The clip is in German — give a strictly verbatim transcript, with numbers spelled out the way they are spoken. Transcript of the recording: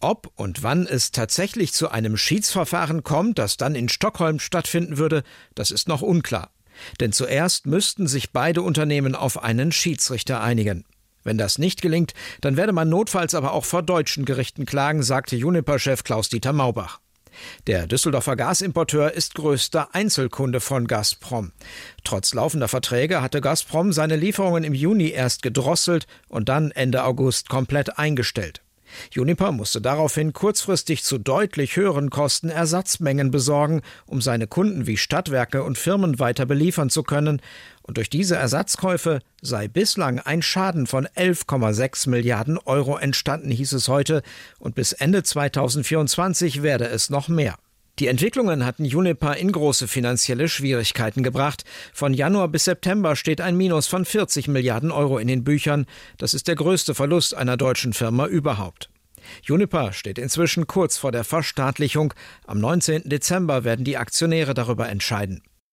Ob und wann es tatsächlich zu einem Schiedsverfahren kommt, das dann in Stockholm stattfinden würde, das ist noch unklar. Denn zuerst müssten sich beide Unternehmen auf einen Schiedsrichter einigen. Wenn das nicht gelingt, dann werde man notfalls aber auch vor deutschen Gerichten klagen, sagte Uniper-Chef Klaus-Dieter Maubach. Der Düsseldorfer Gasimporteur ist größter Einzelkunde von Gazprom. Trotz laufender Verträge hatte Gazprom seine Lieferungen im Juni erst gedrosselt und dann Ende August komplett eingestellt. Uniper musste daraufhin kurzfristig zu deutlich höheren Kosten Ersatzmengen besorgen, um seine Kunden wie Stadtwerke und Firmen weiter beliefern zu können. Und durch diese Ersatzkäufe sei bislang ein Schaden von elf Komma sechs Milliarden Euro entstanden, hieß es heute. Und bis Ende zweitausendvierundzwanzig werde es noch mehr. Die Entwicklungen hatten Uniper in große finanzielle Schwierigkeiten gebracht. Von Januar bis September steht ein Minus von vierzig Milliarden Euro in den Büchern. Das ist der größte Verlust einer deutschen Firma überhaupt. Uniper steht inzwischen kurz vor der Verstaatlichung. Am neunzehnten Dezember werden die Aktionäre darüber entscheiden.